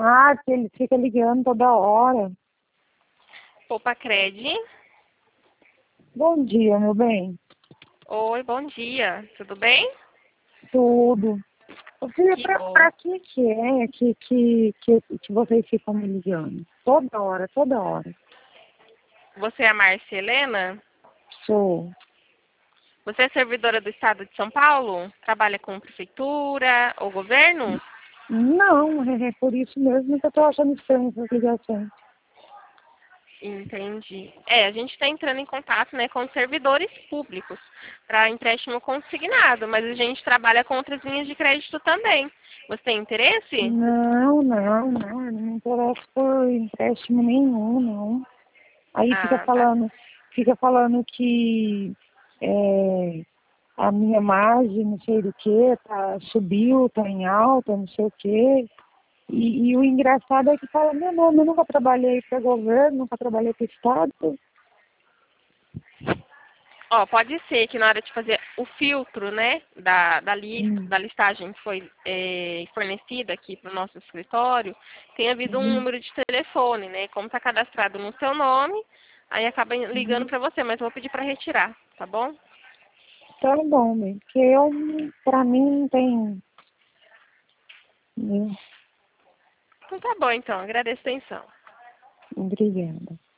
Ah, que ele fica ligando toda hora. Poupa-Cred. Bom dia, meu bem. Oi, bom dia. Tudo bem? Tudo. Eu filha, Que bom. pra que é que vocês ficam me ligando? Toda hora, toda hora. Você é a Márcia Helena? Sou. Você é servidora do Estado de São Paulo? Trabalha com prefeitura ou governo? Não, é por isso mesmo que eu tô achando estranho essas ligações. Entendi. A gente está entrando em contato, né, com servidores públicos para empréstimo consignado, mas a gente trabalha com outras linhas de crédito também. Você tem interesse? Não me interessa por empréstimo nenhum, não. Aí Ah, tá. fica falando que a minha margem, não sei do que, subiu, tá em alta, não sei o quê. E o engraçado é que fala, meu nome, eu nunca trabalhei para governo, nunca trabalhei para Estado. Ó, pode ser que na hora de fazer o filtro, né, Hum, da listagem que foi fornecida aqui para o nosso escritório, tenha havido um uhum, número de telefone, né? Como está cadastrado no seu nome, aí acaba ligando uhum. para você, mas eu vou pedir para retirar, tá bom? Tá bom, bem, porque pra mim não tem. Né? Então tá bom, então. Agradeço a atenção. Obrigada.